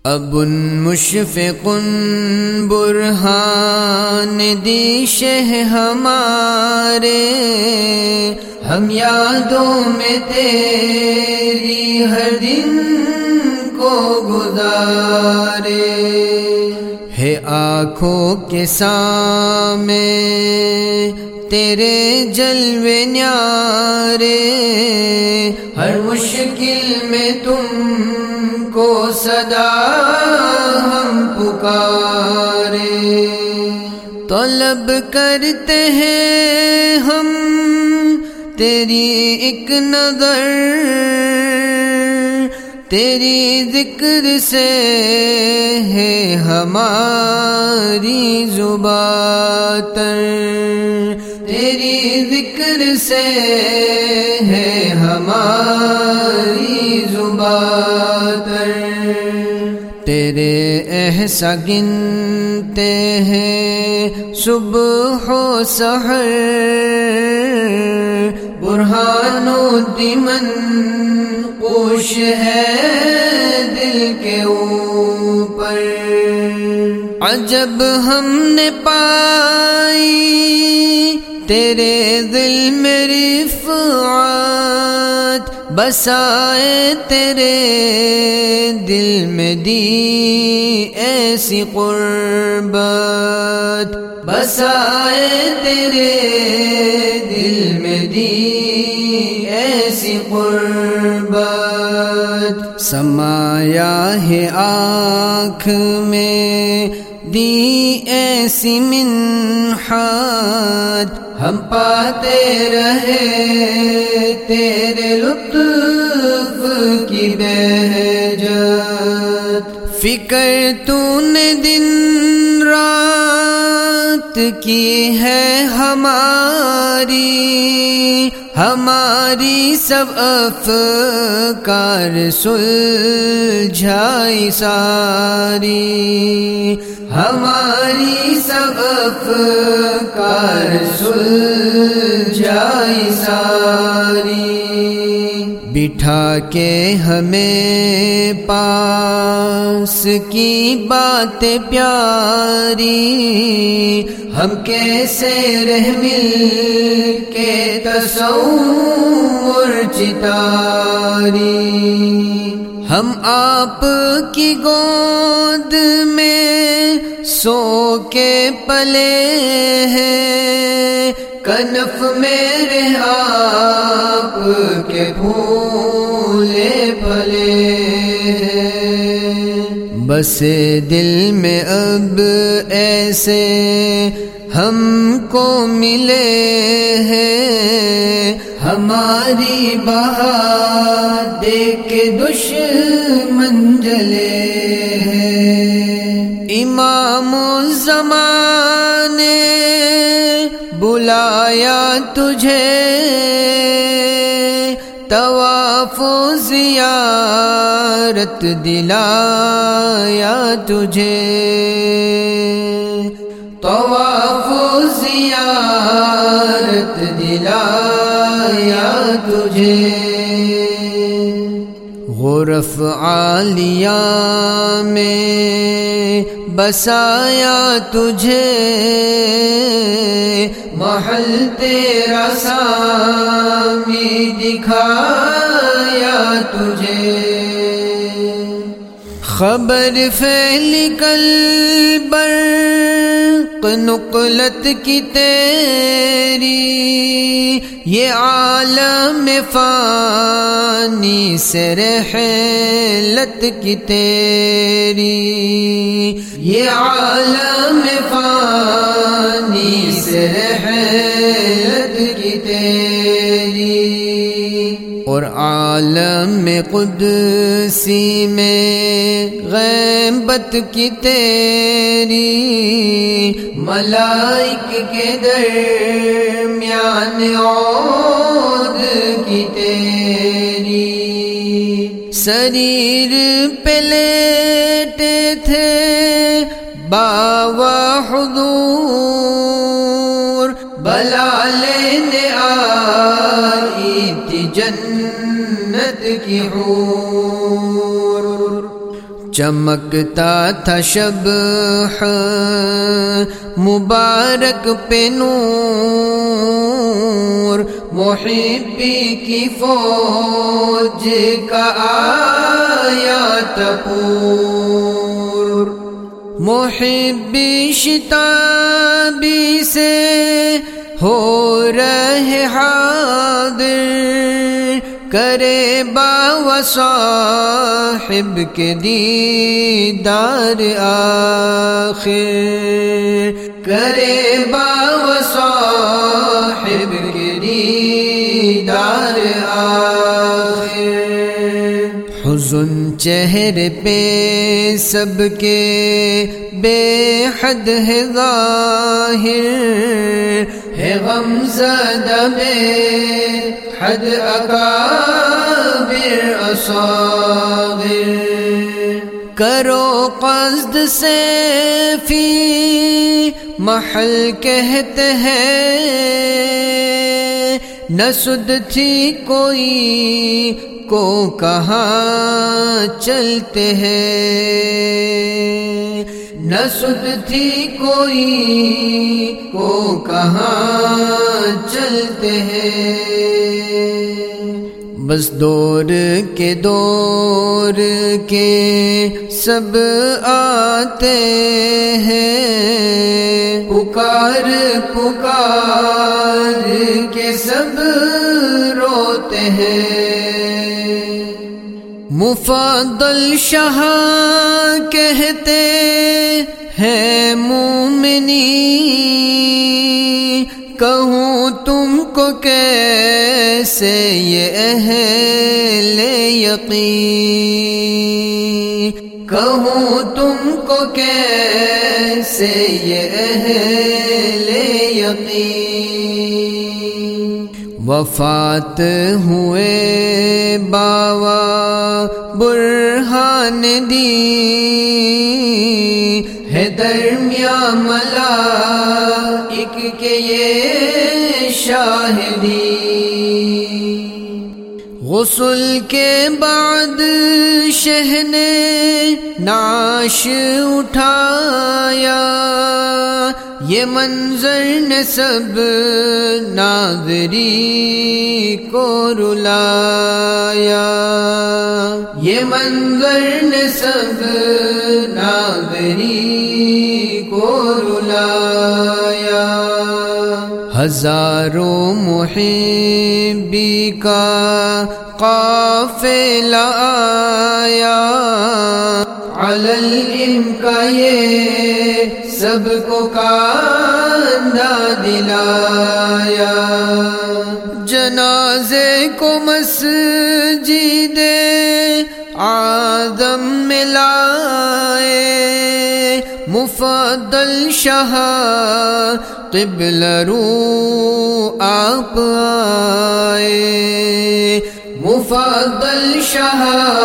اب مشفق برہان دی شہ ہمارے، ہم یادوں میں تیری ہر دن کو گزارے، ہے آنکھوں کے سامنے تیرے جلوے نیارے، ہر مشکل میں تم کو صدا ہم پکارے، طلب کرتے ہیں ہم تیری ایک نظر، تیری ذکر سے ہے ہماری زباں تر، تیری ذکر سے ہے ہماری زباں تر، تیرے احساء گنتے ہیں صبح و سحر، برہان الدین منقوش ہے دل کے اوپر، عجب ہم نے پائی تیرے دل میں رفعت، بسائے تیرے دل میں دی ایسی قربت، بسائے تیرے دل میں دی ایسی قربت، سمایا ہے آنکھ میں دی ایسی منحت، ہم پاتے رہے تیرے لطف کی بہجت، فکر تو نے دن رات کی ہے ہماری، ہماری سب افکار سلجھائی ساری، ہماری سب افکار سلجھائی ساری، بٹھا کے ہمیں پاس کی باتیں پیاری، ہم کیسے رہ مل کے تصور چتاری، ہم آپ کی گود میں سو کے پلے ہیں، کنف میرے آپ کے پھولے پھلے ہیں، بس دل میں اب ایسے ہم کو ملے ہیں، ہماری بہار دیکھ کے دشمن جلے ہیں، امام الزمان نے بلایا تجھے، طواف و زیارت دلایا تجھے، طواف و زیارت دلایا تجھے، غرف عالیہ میں بسایا تجھے، محل تیرا سامی دکھایا تجھے، خبر پھیلی کل برق نقلت کی تیری، یہ عالم فانی سے رحلت کی تیری، یہ عالم فانی سے رحلت کی تیری، اور عالم قدسی میں غیبت کی تیری، ملائک کے درمیان عود کی تیری، سریر پہ لیٹے تھے باوا حضور، بلا لینے آئی تھی جنت کی حور، چمکتا تھا شبح مبارک پہ نور، محبی کی فوج کا آیا تپور، محبی شتابی سے ہو رہے حاضر، کرے با صاحب کے دیدار آخر، کرے با صاحب کے دیدار آخر۔ حزن چہرے پہ سب کے بے حد ہے ظاہر، ہے غم زدہ بے حد اکابر اصاغر، کرو قصد سے فی محل کہتے ہیں، نہ سد تھی کوئی کو کہاں چلتے ہیں، نہ سد تھی کوئی کو کہاں چلتے ہیں۔ بس دور کے سب آتے ہیں، پکار پکار کے سب روتے ہیں، مفضل شاہ کہتے ہیں مومنی، کہوں تم کو کیسے یہ اہل یقین، کہوں تم کو کیسے یہ اہل یقین، وفات ہوئے باوا برہان دی، ہے درمیان ملائک کے یہ شاہدی، غسل کے بعد شہ نے نعش اٹھایا، یہ منظر نے سب ناظری کو رلایا، یہ منظر نے سب ناظری کو رلایا، ہزاروں محبی کا قافلہ آیا، علل کا یہ سب کو کاندھا دلایا، جنازے کو مسجد اعظم میں لائے، مفضل شاہ قبلہ رو آپ آئے، مفضل شاہ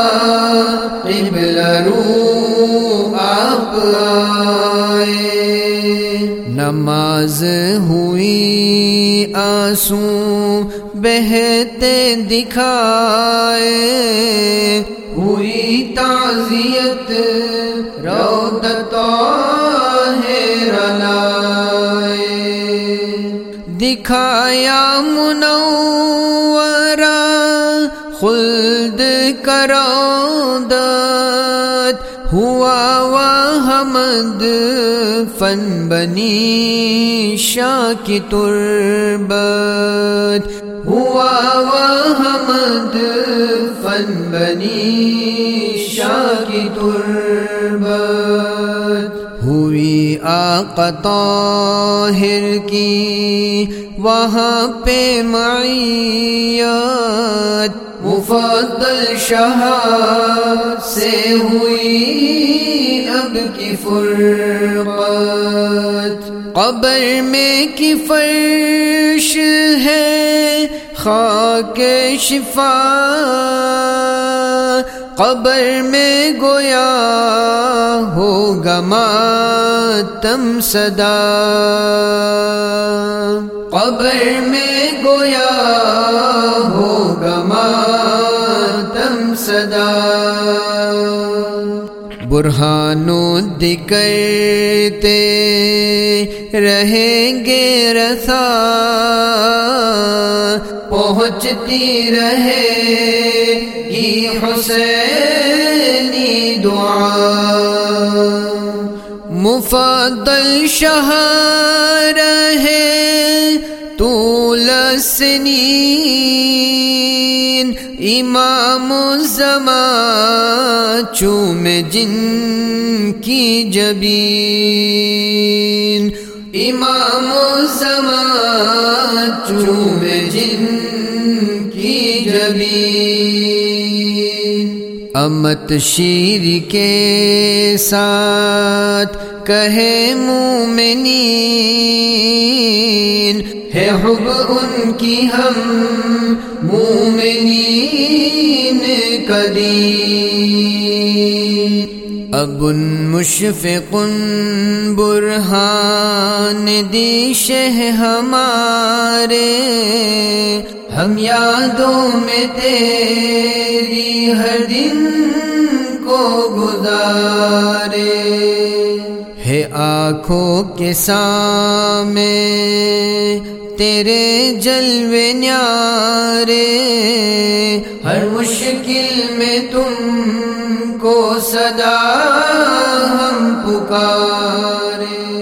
قبلہ رو آپ آئے، نماز ہوئی آنسو بہتے دکھائے، ہوئی تعزیت روضہ طاہر لائے، دکھایا منورہ خلد کا روضہ، ہوا وحمد فن بنی شاہ کی تربت، ہوا وحمد فن بنی شاہ کی تربت، ہوئی آقا طاہر کی وہاں پہ معیت، مفضل شاہ سے ہوئی اب کی فرقت، قبر میں کی فرش ہے خاک شفا، قبر میں گویا ہوگا ماتم صدا، قبر میں گویا ہوگا ماتم صدا، برہانو کرتے رہیں گے رسا، پہنچتی رہے گی حسینی دعا۔ مفضل شاہ رہے طول السنین، امام الزمان چوم جن کی جبین، امام الزمان چوم جن کی جبین۔ امت شیر کے ساتھ کہے مومنین، ہے حب ان کی ہم مومنین کا دین۔ اب مشفق برہان دیشہ ہمارے، ہم یادوں میں تیری ہر دن کو گزارے۔ ہے آنکھوں کے سامنے تیرے جلوے نیارے، ہر مشکل میں تم کو صدا ہم پکارے۔